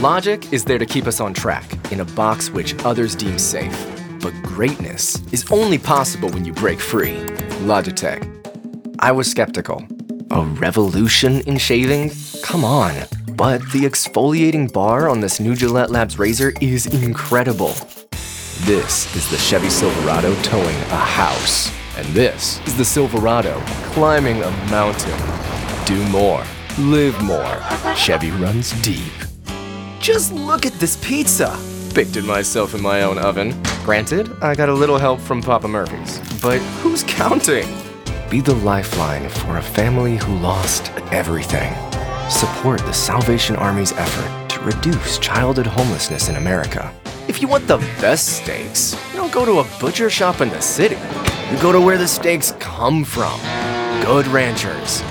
Logic is there to keep us on track, in a box which others deem safe. But greatness is only possible when you break free. Logitech. I was skeptical. A revolution in shaving? Come on. But the exfoliating bar on this new Gillette Labs razor is incredible. This is the Chevy Silverado towing a house. And this is the Silverado climbing a mountain. Do more. Live more. Chevy runs deep. Just look at this pizza. Baked it myself in my own oven. Granted, I got a little help from Papa Murphy's. But who's counting? Be the lifeline for a family who lost everything. Support the Salvation Army's effort to reduce childhood homelessness in America. If you want the best steaks, you don't go to a butcher shop in the city. You go to where the steaks come from. Good Ranchers.